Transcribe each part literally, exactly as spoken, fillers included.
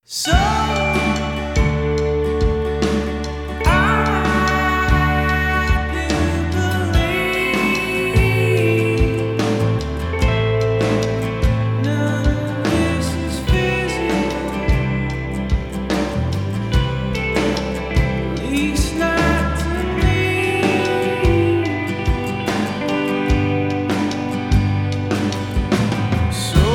So I do believe none of this is physical, at least not to me. So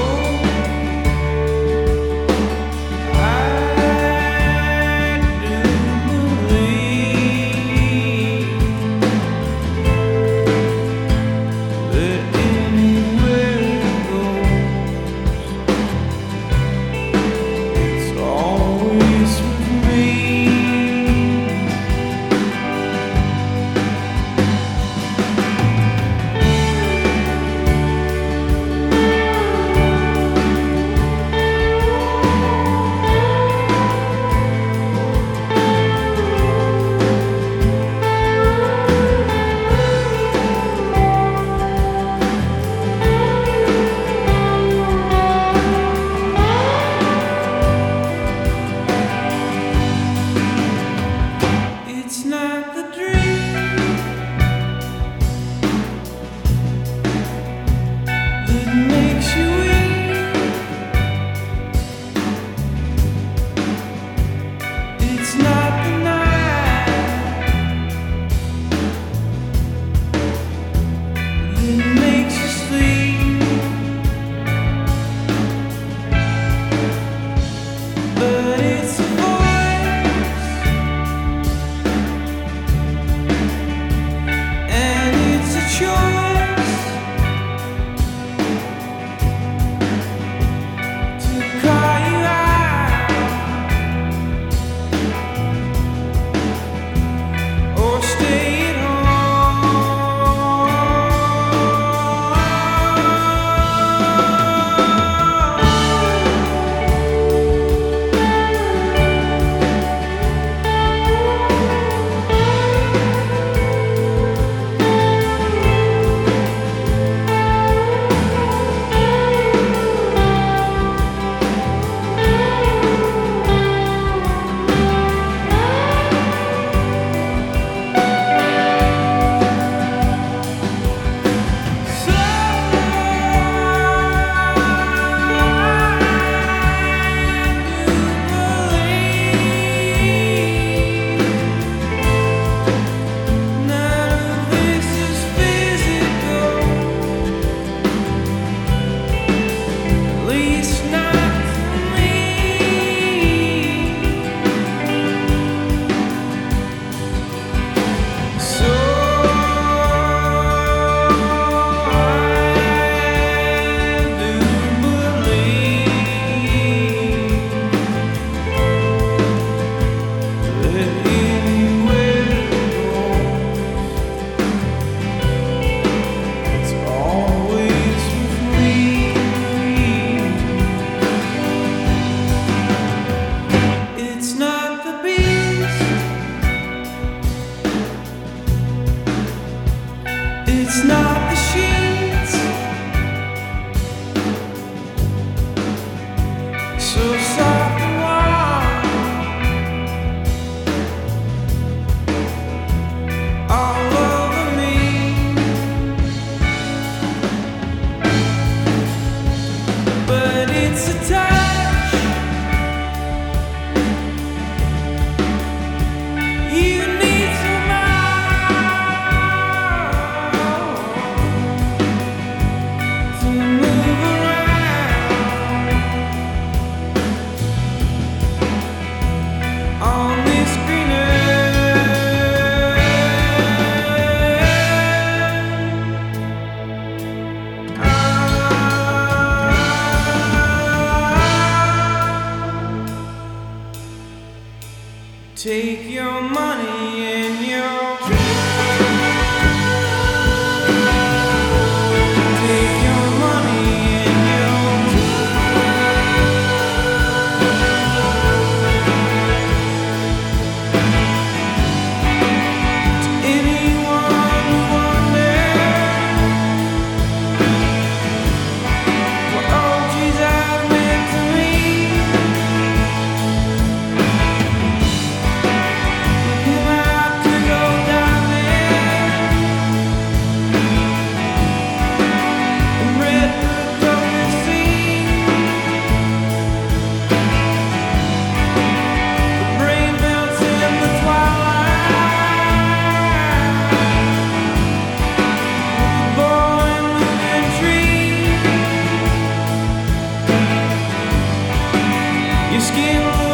it's not the dream that makes you weak. It's not the night that makes you sleep. But it's a voice, and it's a choice to call you out or stay at it's not the sheets, so soft and warm all over me. But it's a touch you need so much to move around on this green earth. Take your money and your take your money and your to anyone who wonders what all these are meant to me. skin.